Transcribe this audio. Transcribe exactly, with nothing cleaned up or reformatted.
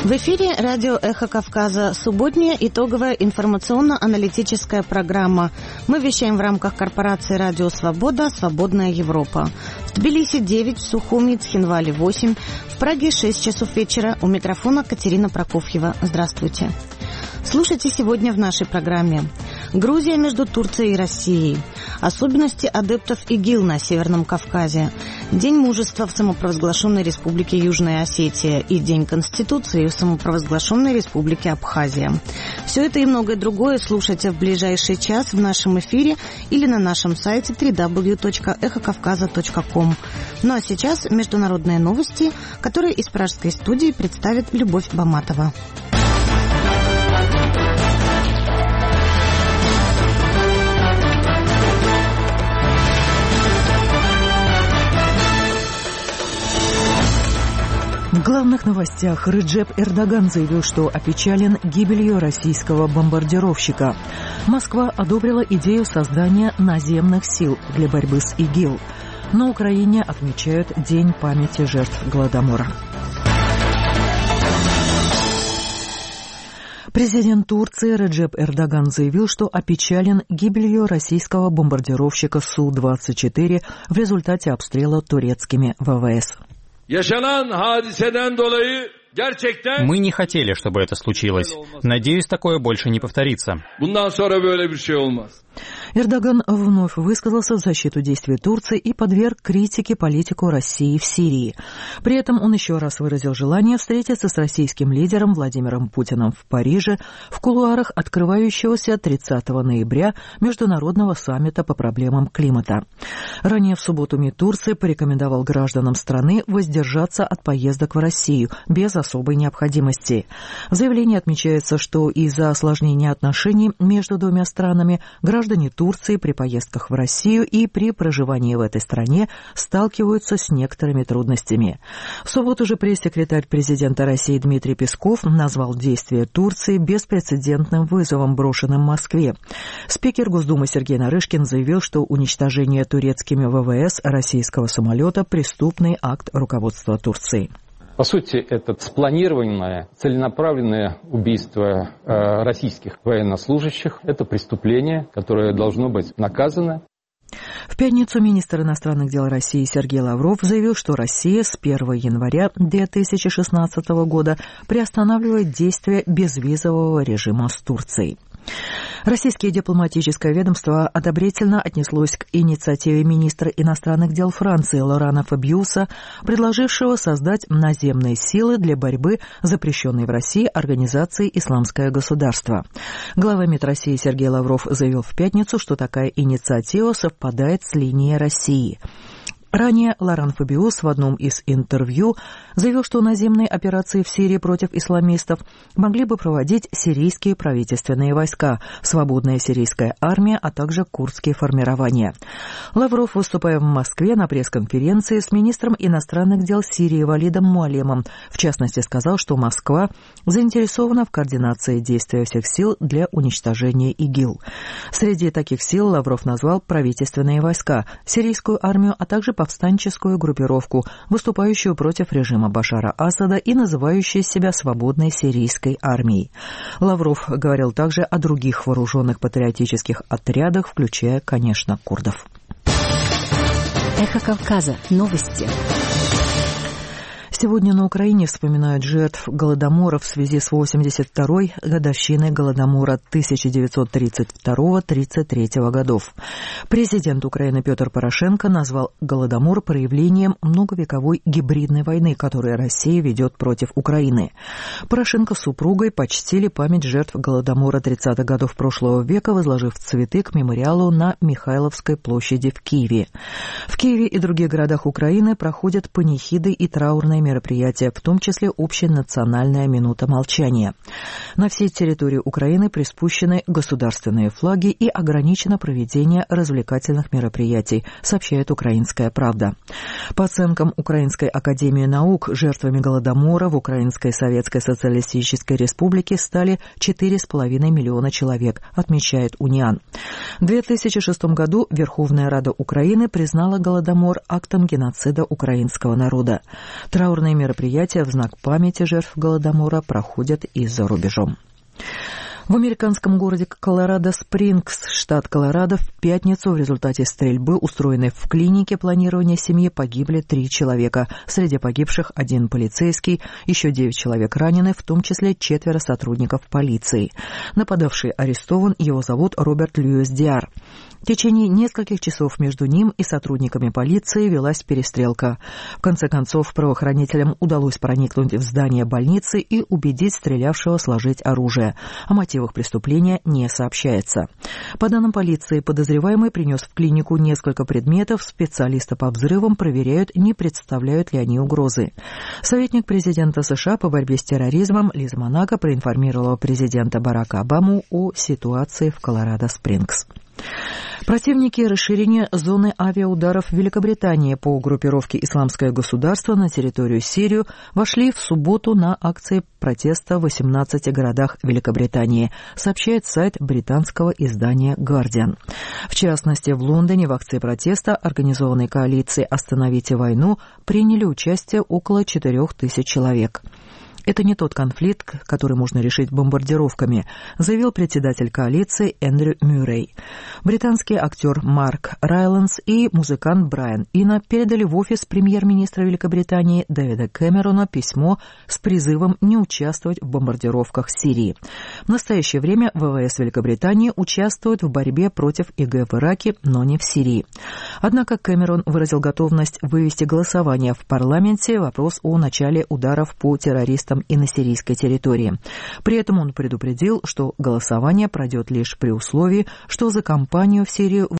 В эфире радио «Эхо Кавказа», субботняя итоговая информационно-аналитическая программа. Мы вещаем в рамках корпорации «Радио Свобода. Свободная Европа». В Тбилиси девять, в Сухуми, Цхинвале восемь, в Праге шесть часов вечера. У микрофона Катерина Прокофьева. Здравствуйте. Слушайте сегодня в нашей программе. Грузия между Турцией и Россией. Особенности адептов ИГИЛ на Северном Кавказе. День мужества в самопровозглашенной Республике Южная Осетия и День Конституции в самопровозглашенной Республике Абхазия. Все это и многое другое слушайте в ближайший час в нашем эфире или на нашем сайте дабл ю дабл ю дабл ю точка эхо кавказа точка ком. Ну а сейчас международные новости, которые из пражской студии представит Любовь Баматова. В главных новостях Реджеп Эрдоган заявил, что опечален гибелью российского бомбардировщика. Москва одобрила идею создания наземных сил для борьбы с ИГИЛ. На Украине отмечают День памяти жертв Голодомора. Президент Турции Реджеп Эрдоган заявил, что опечален гибелью российского бомбардировщика Су двадцать четыре в результате обстрела турецкими ВВС. Мы не хотели, чтобы это случилось. Надеюсь, такое больше не повторится. Эрдоган вновь высказался в защиту действий Турции и подверг критике политику России в Сирии. При этом он еще раз выразил желание встретиться с российским лидером Владимиром Путиным в Париже в кулуарах открывающегося тридцатого ноября Международного саммита по проблемам климата. Ранее в субботу МИД Турции порекомендовал гражданам страны воздержаться от поездок в Россию без особой необходимости. В заявлении отмечается, что из-за осложнения отношений между двумя странами граждане Турции при поездках в Россию и при проживании в этой стране сталкиваются с некоторыми трудностями. В субботу же пресс-секретарь президента России Дмитрий Песков назвал действия Турции беспрецедентным вызовом, брошенным Москве. Спикер Госдумы Сергей Нарышкин заявил, что уничтожение турецкими ВВС российского самолета – преступный акт руководства Турции. По сути, это спланированное, целенаправленное убийство э, российских военнослужащих. Это преступление, которое должно быть наказано. В пятницу министр иностранных дел России Сергей Лавров заявил, что Россия с первого января две тысячи шестнадцатого года приостанавливает действие безвизового режима с Турцией. Российское дипломатическое ведомство одобрительно отнеслось к инициативе министра иностранных дел Франции Лорана Фабиуса, предложившего создать наземные силы для борьбы с запрещенной в России организацией «Исламское государство». Глава МИД России Сергей Лавров заявил в пятницу, что такая инициатива совпадает с линией России. Ранее Лоран Фабиус в одном из интервью заявил, что наземные операции в Сирии против исламистов могли бы проводить сирийские правительственные войска, свободная сирийская армия, а также курдские формирования. Лавров, выступая в Москве на пресс-конференции с министром иностранных дел Сирии Валидом Муалемом, в частности сказал, что Москва заинтересована в координации действия всех сил для уничтожения ИГИЛ. Среди таких сил Лавров назвал правительственные войска, сирийскую армию, а также повстанческую группировку, выступающую против режима Башара Асада и называющую себя свободной сирийской армией. Лавров говорил также о других вооруженных патриотических отрядах, включая, конечно, курдов. Эхо Кавказа. Новости. Сегодня на Украине вспоминают жертв Голодомора в связи с восемьдесят второй годовщиной Голодомора тысяча девятьсот тридцать второго — тридцать третьего годов. Президент Украины Петр Порошенко назвал Голодомор проявлением многовековой гибридной войны, которую Россия ведет против Украины. Порошенко с супругой почтили память жертв Голодомора тридцатых годов прошлого века, возложив цветы к мемориалу на Михайловской площади в Киеве. В Киеве и других городах Украины проходят панихиды и траурные мероприятия, в том числе общенациональная минута молчания. На всей территории Украины приспущены государственные флаги и ограничено проведение развлекательных мероприятий, сообщает «Украинская правда». По оценкам Украинской академии наук, жертвами Голодомора в Украинской Советской Социалистической Республике стали четыре с половиной миллиона человек, отмечает УНИАН. В две тысячи шестом году Верховная Рада Украины признала Голодомор актом геноцида украинского народа. Траур Сборные мероприятия в знак памяти жертв Голодомора проходят и за рубежом. В американском городе Колорадо-Спрингс, штат Колорадо, в пятницу в результате стрельбы, устроенной в клинике планирования семьи, погибли три человека. Среди погибших один полицейский, еще девять человек ранены, в том числе четверо сотрудников полиции. Нападавший арестован, его зовут Роберт Льюис Диар. В течение нескольких часов между ним и сотрудниками полиции велась перестрелка. В конце концов, правоохранителям удалось проникнуть в здание больницы и убедить стрелявшего сложить оружие. О мотивах преступления не сообщается. По данным полиции, подозреваемый принес в клинику несколько предметов. Специалисты по взрывам проверяют, не представляют ли они угрозы. Советник президента США по борьбе с терроризмом Лиз Монако проинформировала президента Барака Обаму о ситуации в Колорадо-Спрингс. Противники расширения зоны авиаударов в Великобритании по группировке «Исламское государство» на территорию Сирии вошли в субботу на акции протеста в восемнадцати городах Великобритании, сообщает сайт британского издания «Гардиан». В частности, в Лондоне в акции протеста, организованной коалицией «Остановите войну», приняли участие около четырех тысяч человек. Это не тот конфликт, который можно решить бомбардировками, заявил председатель коалиции Эндрю Мюррей. Британский актер Марк Райланс и музыкант Брайан Ино передали в офис премьер-министра Великобритании Дэвида Кэмерона письмо с призывом не участвовать в бомбардировках Сирии. В настоящее время ВВС Великобритании участвует в борьбе против ИГ в Ираке, но не в Сирии. Однако Кэмерон выразил готовность вывести голосование в парламенте вопрос о начале ударов по террористам и на сирийской территории. При этом он предупредил, что голосование пройдет лишь при условии, что за кампанию в Сирию